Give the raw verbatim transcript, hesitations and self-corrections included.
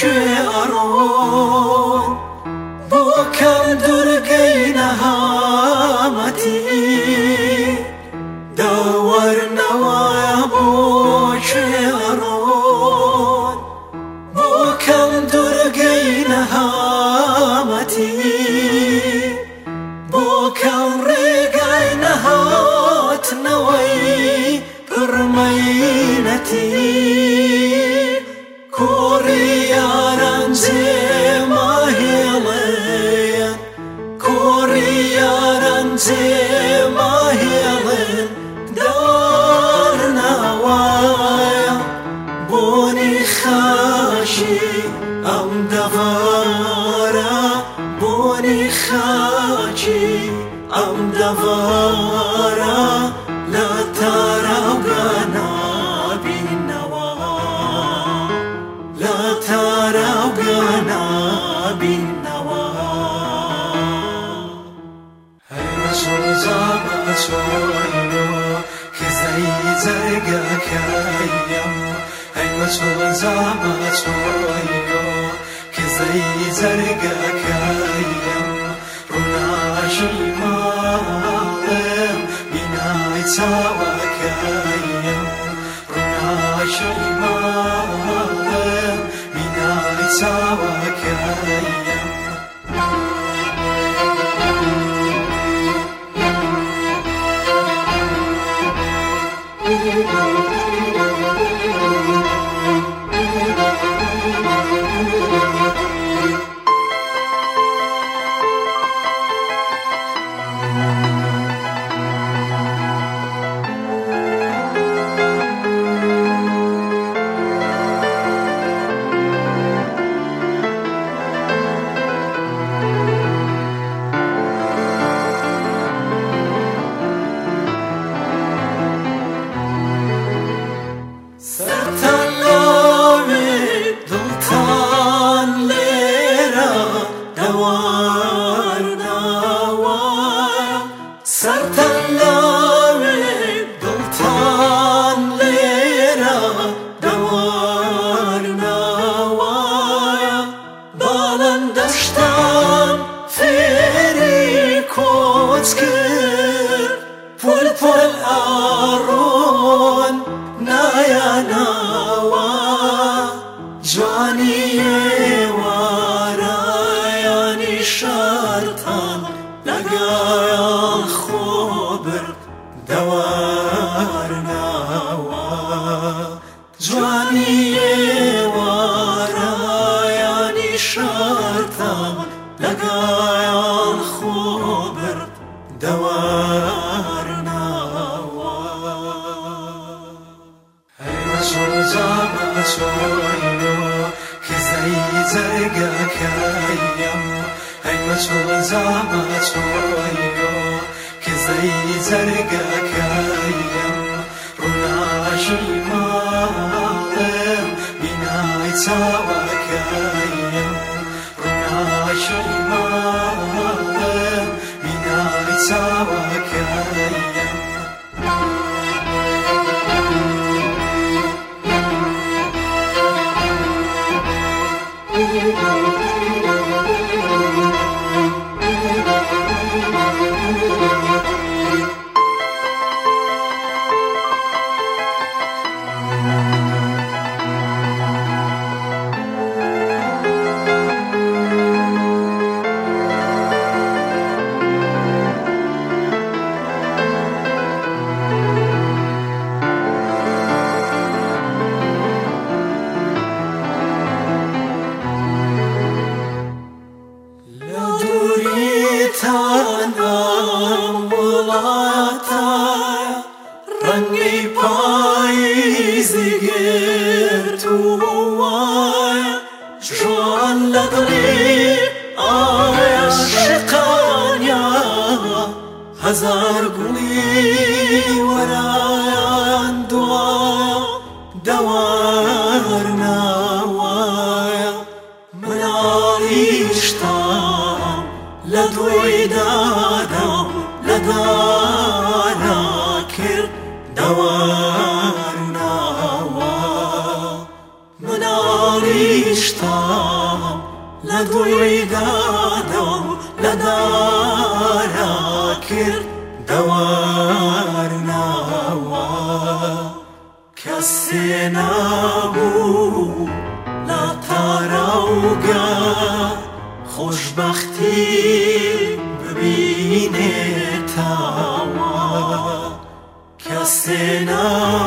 ئەڕۆن بۆ کەم دوورگەی نەهامەتی داوەرنەوایە بۆ کوێ ئەڕۆن بۆ کەم دوورگەی نەهامەتی بۆ کەم ڕێگای نەهاتنەوەی پڕمەینەتی کۆڕی یاران جێماهێڵێن کۆڕی یاران جێماهێڵێن داوەرنەوایە بۆنی خاشی ئەم دەڤارە بۆنی خاچی ئەم دەڤارە لە تاراوگەنا بینەوە لە تاراوگەنا بینەوە هەیوە سۆزامە چۆیۆ کزەی جەرگەکەیم هەیوە سۆزامە چۆیۆ کزەی جەرگەکەیم ڕووناشی ماڵم بینای چاوەکەیم ڕووناشی ماڵم بینای چاوەکەیم پۆل پۆل ئاڕۆن نایاناوە جوانی ئێوارایانی شارتان لەگەڵ خۆ برد دەوارناوە جوانی ئێوارایانی شارتان لەگەڵ خۆ برد دەوارناوە هەیوە سۆزامە چۆیۆ کزەی جەرگەکەیم هەیوە سۆزامە چۆیۆ کزەی جەرگەکەیم ڕووناشی ماڵم بینای چاوەکەیم ڕووناشی ماڵم بینای چاوەکەیم ڕەنگی پاییزی گرتووایە جوان لە دڵی عاشقانیا هەزار گوڵی وەرایان دوایە دەوارناوایە مناڵیشتان لە دۆی دادەم لە دارا کرد دەوارناوە مناڵیشتان لدوی دادا لدارا کرد دوار نوا کسی نبود لطاروگا خوشبختی ببینه توا کسی نبود